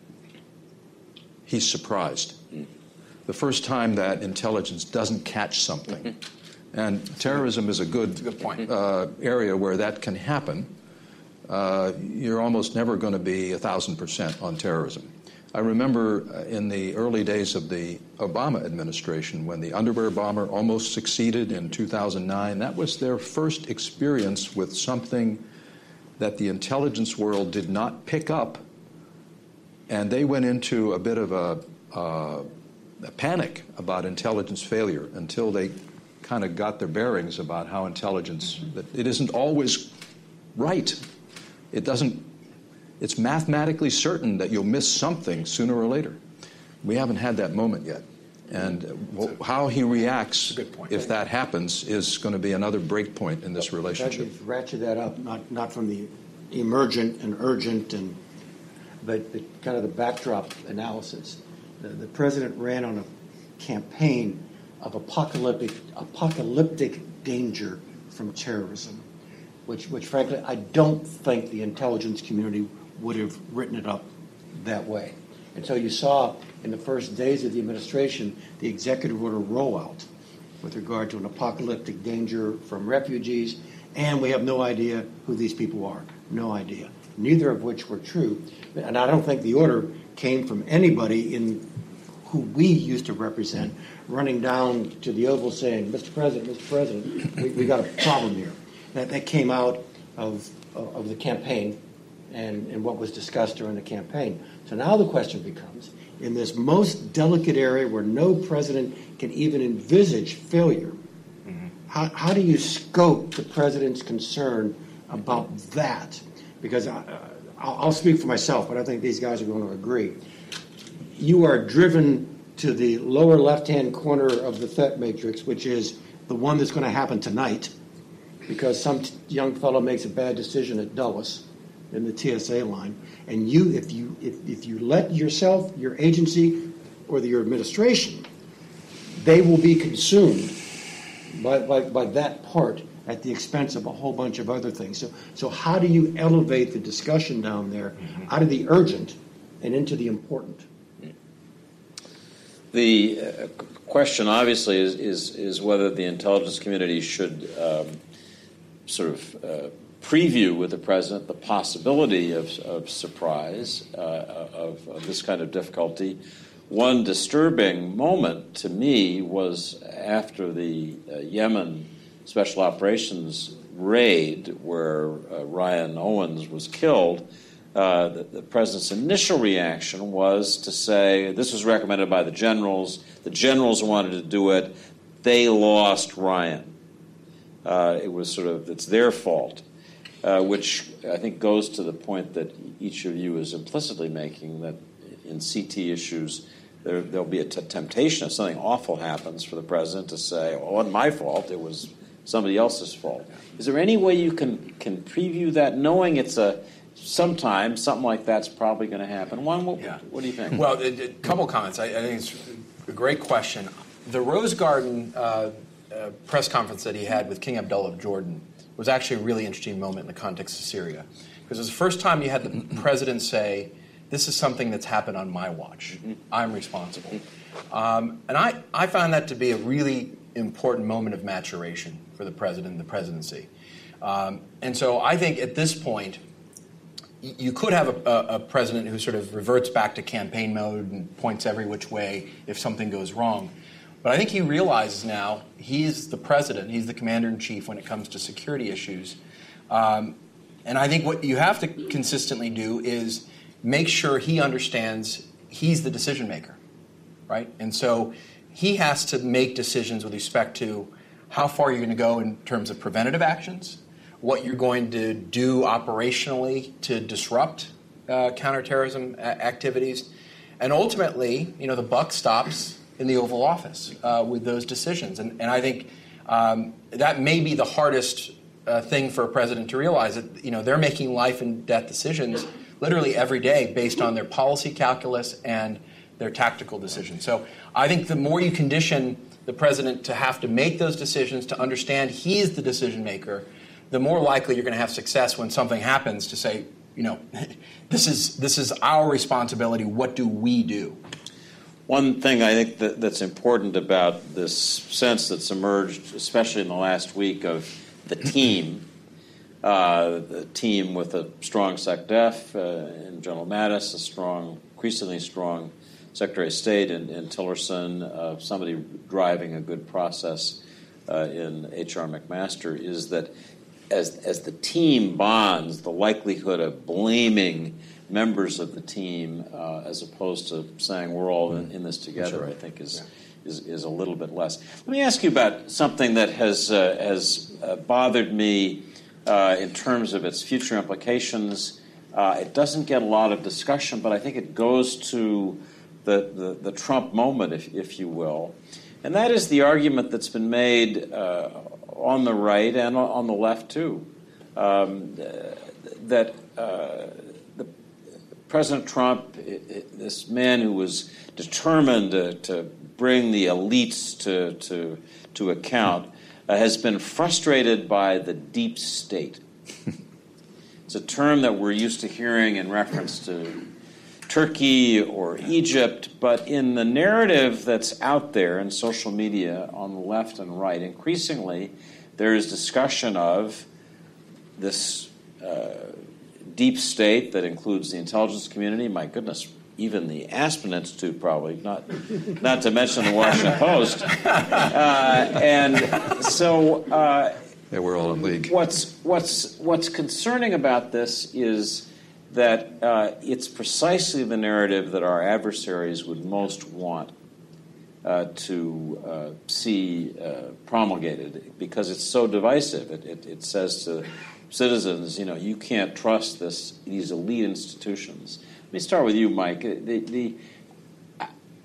S7: he's surprised. The first time that intelligence doesn't catch something. Mm-hmm. And terrorism is a good,
S8: a good point.
S7: Uh, area where that can happen. Uh, you're almost never going to be a thousand percent on terrorism. I remember in the early days of the Obama administration when the underwear bomber almost succeeded in two thousand nine. That was their first experience with something that the intelligence world did not pick up, and they went into a bit of a, uh, a panic about intelligence failure until they kind of got their bearings about how intelligence, that it isn't always right. It doesn't, it's mathematically certain that you'll miss something sooner or later. We haven't had that moment yet. And a, how he reacts if that happens is going to be another break point in this relationship.
S6: Ratchet that up, not, not from the emergent and urgent, and but the, kind of the backdrop analysis. The, the president ran on a campaign of apocalyptic, apocalyptic danger from terrorism, which, which frankly, I don't think the intelligence community would have written it up that way. And so you saw in the first days of the administration the executive order rollout with regard to an apocalyptic danger from refugees, and we have no idea who these people are. No idea. Neither of which were true. And I don't think the order came from anybody in who we used to represent running down to the Oval saying, Mister President, Mister President, we, we got a problem here. That, that came out of, of the campaign and, and what was discussed during the campaign. So now the question becomes, in this most delicate area where no president can even envisage failure, mm-hmm. how, how do you scope the president's concern about that? Because I, I'll, I'll speak for myself, but I think these guys are going to agree. You are driven to the lower left-hand corner of the threat matrix, which is the one that's going to happen tonight, because some t- young fellow makes a bad decision at Dulles in the T S A line, and you, if you if, if you let yourself, your agency, or the, your administration, they will be consumed by, by, by that part at the expense of a whole bunch of other things. So, so how do you elevate the discussion down there mm-hmm. out of the urgent and into the important?
S5: The uh, question, obviously, is, is is whether the intelligence community should um, sort of uh, preview with the president the possibility of, of surprise, uh, of, of this kind of difficulty, one disturbing moment to me was after the uh, Yemen Special Operations raid where uh, Ryan Owens was killed. Uh, the, the president's initial reaction was to say, this was recommended by the generals. The generals wanted to do it. They lost Ryan. Uh, it was sort of, it's their fault, uh, which I think goes to the point that each of you is implicitly making, that in C T issues, there, there'll be a t- temptation if something awful happens for the president to say, oh, it wasn't my fault, it was somebody else's fault. Is there any way you can, can preview that, knowing it's a sometimes something like that's probably going to happen? Juan, what, yeah. what do you think?
S8: Well, a, a couple comments. I, I think it's a great question. The Rose Garden uh, uh, press conference that he had with King Abdullah of Jordan was actually a really interesting moment in the context of Syria. Because it was the first time you had the president say, this is something that's happened on my watch. Mm-hmm. I'm responsible. Um, and I, I found that to be a really important moment of maturation for the president and the presidency. Um, and so I think at this point, y- you could have a, a, a president who sort of reverts back to campaign mode and points every which way if something goes wrong. But I think he realizes now he's the president, he's the commander-in-chief when it comes to security issues. Um, and I think what you have to consistently do is make sure he understands he's the decision maker, right? And so he has to make decisions with respect to how far you're going to go in terms of preventative actions, what you're going to do operationally to disrupt uh, counterterrorism a- activities, and ultimately, you know, the buck stops in the Oval Office uh, with those decisions. And, and I think um, that may be the hardest uh, thing for a president to realize, that, you know, they're making life and death decisions literally every day based on their policy calculus and their tactical decisions. So I think the more you condition the president to have to make those decisions, to understand he's the decision maker, the more likely you're going to have success when something happens to say, you know, this is this is our responsibility. What do we do?
S5: One thing I think that, that's important about this sense that's emerged, especially in the last week, of the team, uh, the team with a strong SecDef uh, in General Mattis, a strong, increasingly strong Secretary of State in, in Tillerson, uh, somebody driving a good process uh, in H R McMaster, is that as as the team bonds, the likelihood of blaming members of the team uh, as opposed to saying we're all in, in this together, sure. I think is, yeah. is is a little bit less. Let me ask you about something that has uh, has uh, bothered me uh, in terms of its future implications. Uh, it doesn't get a lot of discussion, but I think it goes to the, the, the Trump moment, if, if you will. And that is the argument that's been made uh, on the right and on the left, too, um, that uh, the, President Trump, this man who was determined to, to bring the elites to, to, to account, uh, has been frustrated by the deep state. It's a term that we're used to hearing in reference to Turkey or Egypt, but in the narrative that's out there in social media on the left and right, increasingly there is discussion of this uh, deep state that includes the intelligence community, my goodness, even the Aspen Institute probably, not not to mention the Washington Post. Uh, and so uh,
S7: yeah, we're all in league.
S5: What's, what's, what's concerning about this is that uh, it's precisely the narrative that our adversaries would most want uh, to uh, see uh, promulgated, because it's so divisive. It, it, it says to citizens, you know, you can't trust this these elite institutions. Let me start with you, Mike. The, the uh,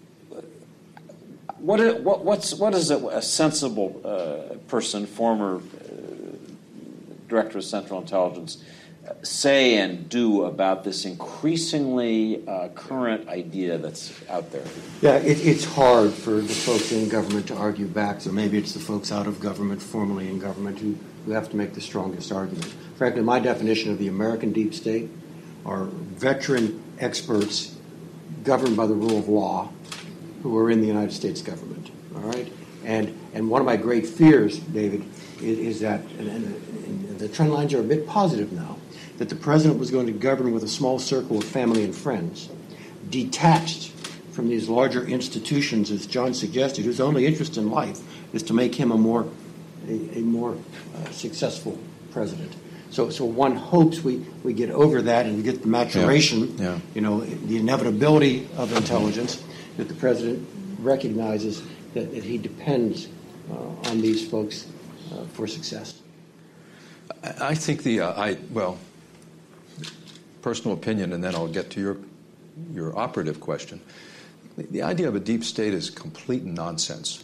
S5: what, is, what what's what is a, a sensible uh, person, former uh, director of Central Intelligence, say and do about this increasingly uh, current idea that's out there?
S6: Yeah, it, it's hard for the folks in government to argue back, so maybe it's the folks out of government, formerly in government, who, who have to make the strongest argument. Frankly, my definition of the American deep state are veteran experts governed by the rule of law who are in the United States government, all right? And and one of my great fears, David, is, is that, and, and, and the trend lines are a bit positive now, that the president was going to govern with a small circle of family and friends, detached from these larger institutions, as John suggested, whose only interest in life is to make him a more a, a more uh, successful president. So, so one hopes we, we get over that and we get the maturation,
S7: yeah. Yeah.
S6: you know, the inevitability of intelligence, that the president recognizes that, that he depends uh, on these folks uh, for success.
S7: I, I think the uh, I well, personal opinion, and then I'll get to your your operative question. The, the idea of a deep state is complete nonsense,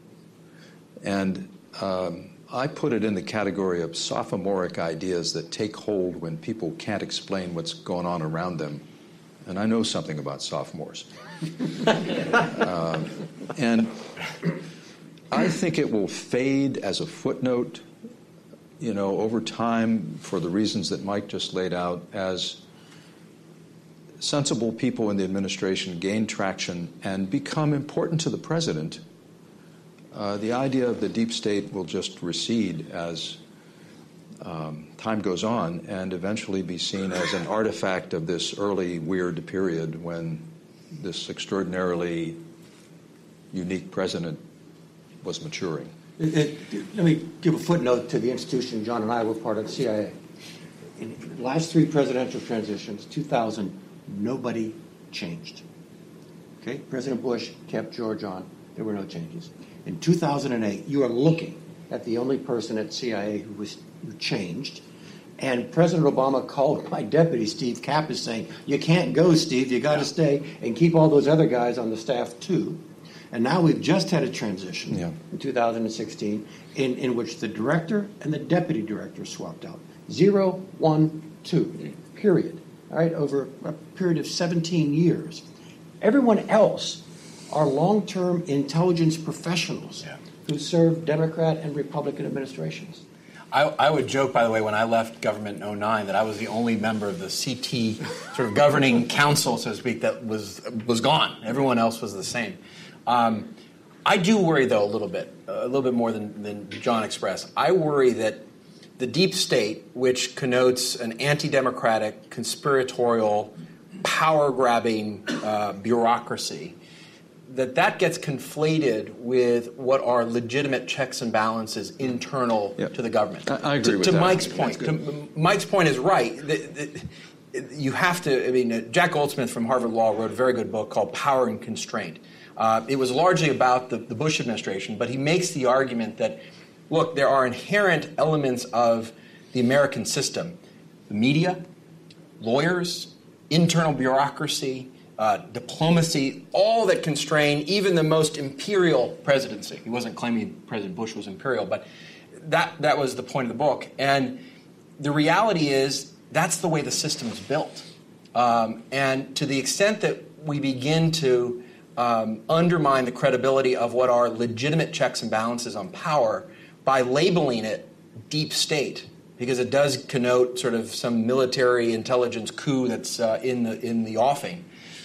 S7: and. Um, I put it in the category of sophomoric ideas that take hold when people can't explain what's going on around them. And I know something about sophomores. uh, and I think it will fade as a footnote, you know, over time for the reasons that Mike just laid out, as sensible people in the administration gain traction and become important to the president. Uh, the idea of the deep state will just recede as um, time goes on and eventually be seen as an artifact of this early weird period when this extraordinarily unique president was maturing.
S6: It, it, let me give a footnote to the institution John and I were part of, the C I A. In the last three presidential transitions, two thousand, nobody changed. Okay, President Bush kept George on. There were no changes. In two thousand eight, you are looking at the only person at C I A who was who changed. And President Obama called my deputy, Steve Kappas, saying, you can't go, Steve, you got to stay and keep all those other guys on the staff too. And now we've just had a transition yeah. in two thousand sixteen in, in which the director and the deputy director swapped out. Zero, one, two, period. All right, over a period of seventeen years. Everyone else are long-term intelligence professionals yeah. who serve Democrat and Republican administrations.
S8: I, I would joke, by the way, when I left government in oh nine that I was the only member of the C T sort of governing council, so to speak, that was was gone. Everyone else was the same. Um, I do worry, though, a little bit, a little bit more than, than John expressed. I worry that the deep state, which connotes an anti-democratic, conspiratorial, power-grabbing uh, bureaucracy, that that gets conflated with what are legitimate checks and balances internal
S7: yep.
S8: to the government.
S7: I, I agree
S8: to,
S7: with
S8: to
S7: that.
S8: Mike's point, to, Mike's point is right. The, the, you have to, I mean, uh, Jack Goldsmith from Harvard Law wrote a very good book called Power and Constraint. Uh, it was largely about the, the Bush administration, but he makes the argument that, look, there are inherent elements of the American system, the media, lawyers, internal bureaucracy, Uh, diplomacy, all that constrain even the most imperial presidency. He wasn't claiming President Bush was imperial, but that, that was the point of the book. And the reality is that's the way the system is built. Um, and to the extent that we begin to um, undermine the credibility of what are legitimate checks and balances on power by labeling it deep state, because it does connote sort of some military intelligence coup that's uh, in the in the offing,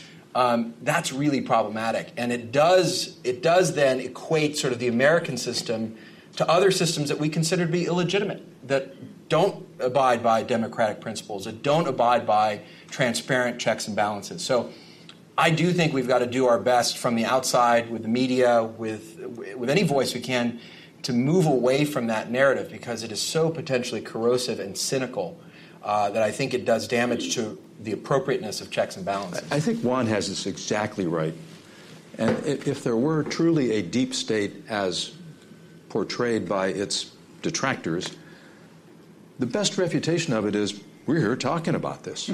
S8: Um, that's really problematic, and it does it does then equate sort of the American system to other systems that we consider to be illegitimate, that don't abide by democratic principles, that don't abide by transparent checks and balances. So I do think we've got to do our best from the outside, with the media, with with any voice we can, to move away from that narrative, because it is so potentially corrosive and cynical uh, that I think it does damage to the appropriateness of checks and balances.
S7: I think Juan has this exactly right. And if there were truly a deep state as portrayed by its detractors, the best refutation of it is we're here talking about this.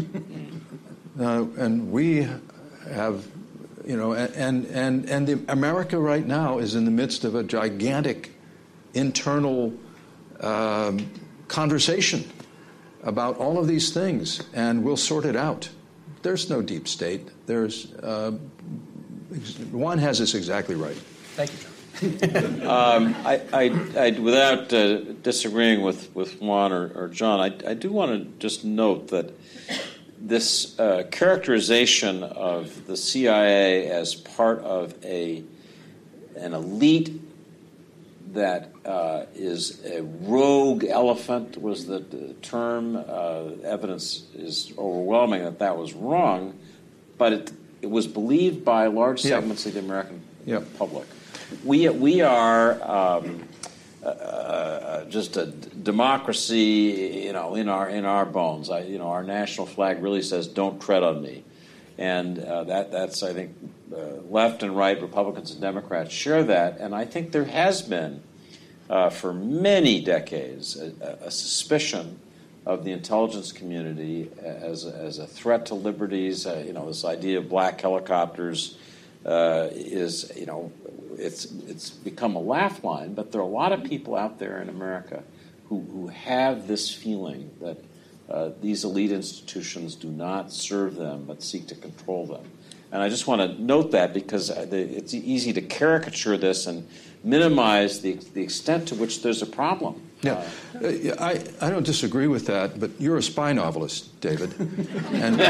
S7: uh, and we have, you know, and, and, and the America right now is in the midst of a gigantic internal um, conversation about all of these things, and we'll sort it out. There's no deep state. There's uh, Juan has this exactly right.
S8: Thank you, John.
S5: um, I, I, I, without uh, disagreeing with, with Juan or, or John, I, I do want to just note that this uh, characterization of the C I A as part of a an elite that uh, is a rogue elephant was the, the term. Uh, evidence is overwhelming that that was wrong, but it it was believed by large segments yeah. of the American yeah. public. We we are um, uh, just a democracy, you know, in our in our bones. I, you know, our national flag really says, "Don't tread on me," and uh, that that's I think uh, left and right, Republicans and Democrats share that, and I think there has been uh, for many decades a, a suspicion of the intelligence community as a, as a threat to liberties. Uh, you know, this idea of black helicopters uh, is, you know, it's it's become a laugh line. But there are a lot of people out there in America who, who have this feeling that uh, these elite institutions do not serve them but seek to control them. And I just want to note that because it's easy to caricature this and minimize the, the extent to which there's a problem.
S7: Yeah, uh, I, I don't disagree with that, but you're a spy novelist, David. And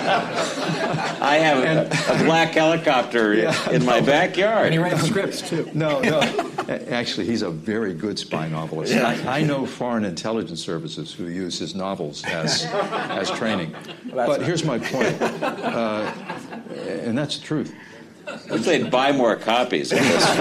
S5: I have and, a, a black helicopter yeah, in my backyard.
S8: And he writes scripts, too.
S7: No, no. Actually, he's a very good spy novelist. Yeah. I, I know foreign intelligence services who use his novels as, as training. Well, but here's my point, uh, and that's the truth.
S5: I'd say buy more copies. That's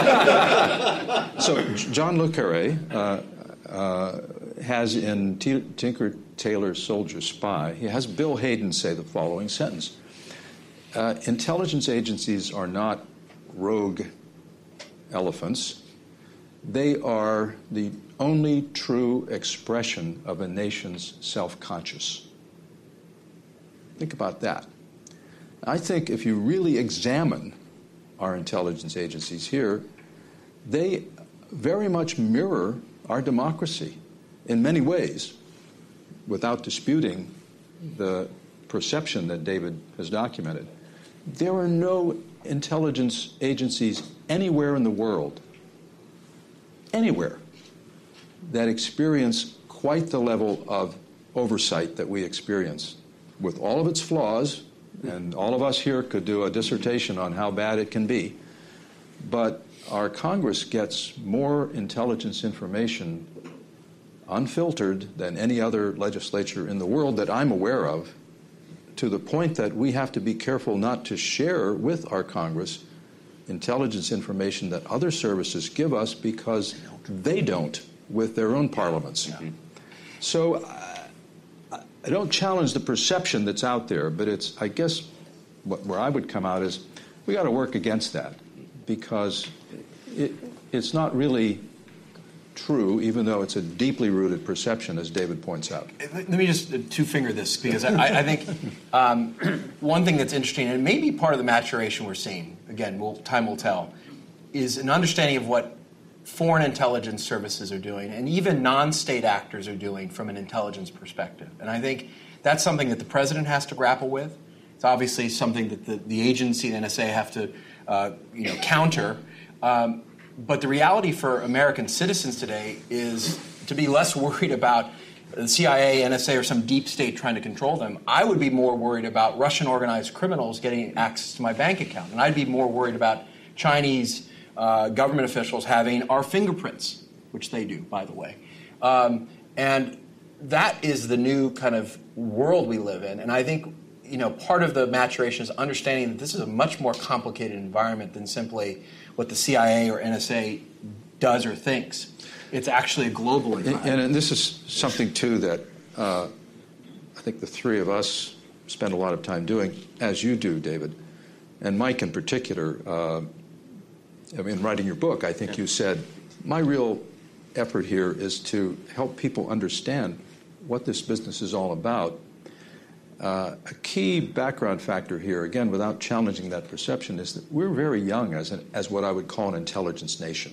S7: true. So John Le Carre uh, uh, has in T- Tinker Tailor Soldier Spy, he has Bill Hayden say the following sentence. Uh, intelligence agencies are not rogue elephants. They are the only true expression of a nation's self-conscious. Think about that. I think if you really examine our intelligence agencies here, they very much mirror our democracy in many ways, without disputing the perception that David has documented. There are no intelligence agencies anywhere in the world, anywhere, that experience quite the level of oversight that we experience, with all of its flaws. And all of us here could do a dissertation on how bad it can be. But our Congress gets more intelligence information unfiltered than any other legislature in the world that I'm aware of, to the point that we have to be careful not to share with our Congress intelligence information that other services give us because they don't with their own parliaments. Yeah. So uh, I don't challenge the perception that's out there, but it's, I guess, what, where I would come out is we got to work against that, because it, it's not really true, even though it's a deeply rooted perception, as David points out.
S8: Let me just two-finger this, because I, I think um, one thing that's interesting, and maybe part of the maturation we're seeing, again, we'll, time will tell, is an understanding of what foreign intelligence services are doing, and even non-state actors are doing from an intelligence perspective. And I think that's something that the president has to grapple with. It's obviously something that the, the agency and N S A have to uh, you know, counter. Um, but the reality for American citizens today is to be less worried about the C I A, N S A, or some deep state trying to control them. I would be more worried about Russian organized criminals getting access to my bank account. And I'd be more worried about Chinese Uh, government officials having our fingerprints, which they do, by the way. Um, and that is the new kind of world we live in. And I think, you know, part of the maturation is understanding that this is a much more complicated environment than simply what the C I A or N S A does or thinks. It's actually a global environment.
S7: And, and this is something, too, that uh, I think the three of us spend a lot of time doing, as you do, David, and Mike in particular. Uh, I mean, in writing your book, I think you said, my real effort here is to help people understand what this business is all about. Uh, a key background factor here, again, without challenging that perception, is that we're very young as, an, as what I would call an intelligence nation.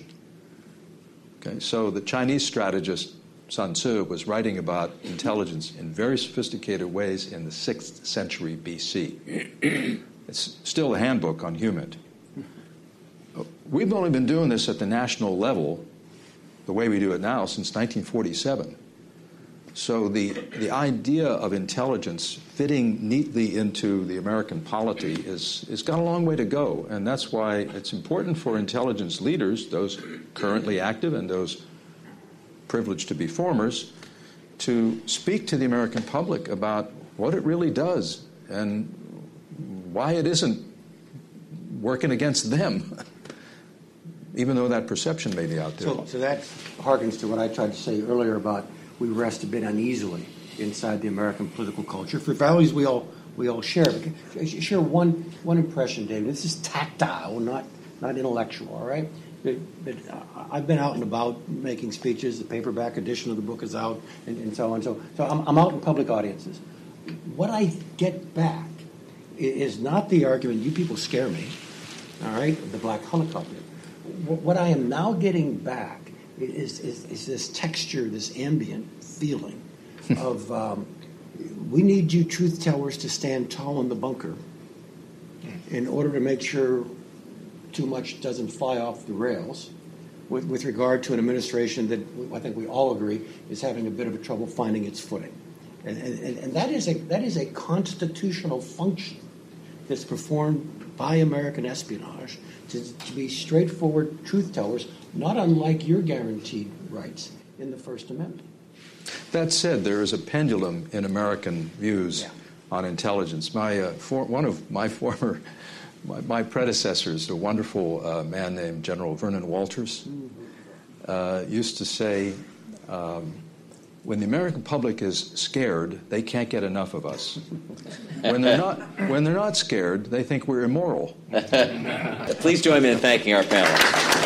S7: Okay, so the Chinese strategist Sun Tzu was writing about intelligence in very sophisticated ways in the sixth century B C. It's still a handbook on human. We've only been doing this at the national level, the way we do it now, since nineteen forty-seven. So the, the idea of intelligence fitting neatly into the American polity is, is got a long way to go. And that's why it's important for intelligence leaders, those currently active and those privileged to be formers, to speak to the American public about what it really does and why it isn't working against them, even though that perception may be out there.
S6: So, so that harkens to what I tried to say earlier about we rest a bit uneasily inside the American political culture for values we all we all share. But share one one impression, David. This is tactile, not not intellectual. All right. But, but I've been out and about making speeches. The paperback edition of the book is out, and, and so on. So, so I'm, I'm out in public audiences. What I get back is not the argument, you people scare me, all right, the black helicopter. What I am now getting back is, is, is this texture, this ambient feeling of um, we need you truth tellers to stand tall in the bunker in order to make sure too much doesn't fly off the rails with, with regard to an administration that I think we all agree is having a bit of a trouble finding its footing. And, and, and that is a that is a constitutional function that's performed by American espionage to, to be straightforward truth tellers, not unlike your guaranteed rights in the First Amendment.
S7: That said, there is a pendulum in American views
S6: yeah.
S7: on intelligence. My uh, for, one of my former my, my predecessors, a wonderful uh, man named General Vernon Walters, mm-hmm. uh, used to say, um, when the American public is scared, they can't get enough of us. When they're not, when they're not scared, they think we're immoral.
S5: Please join me in thanking our panelists.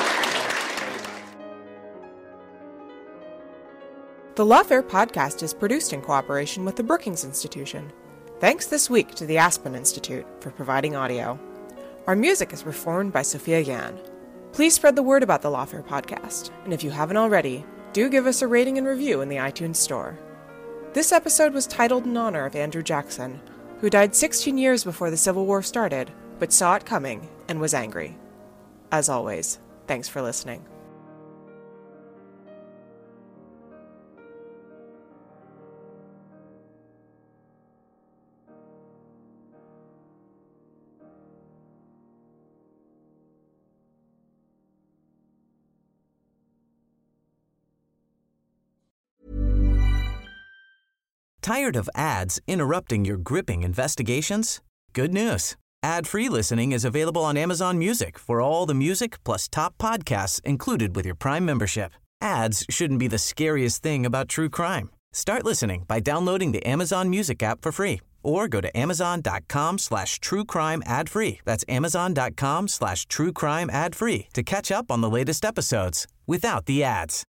S4: The Lawfare podcast is produced in cooperation with the Brookings Institution. Thanks this week to the Aspen Institute for providing audio. Our music is performed by Sophia Yan. Please spread the word about the Lawfare podcast, and if you haven't already, do give us a rating and review in the iTunes Store. This episode was titled in honor of Andrew Jackson, who died sixteen years before the Civil War started, but saw it coming and was angry. As always, thanks for listening.
S2: Tired of ads interrupting your gripping investigations? Good news. Ad-free listening is available on Amazon Music for all the music plus top podcasts included with your Prime membership. Ads shouldn't be the scariest thing about true crime. Start listening by downloading the Amazon Music app for free or go to amazon.com slash true crime ad free. That's amazon.com slash true crime ad free to catch up on the latest episodes without the ads.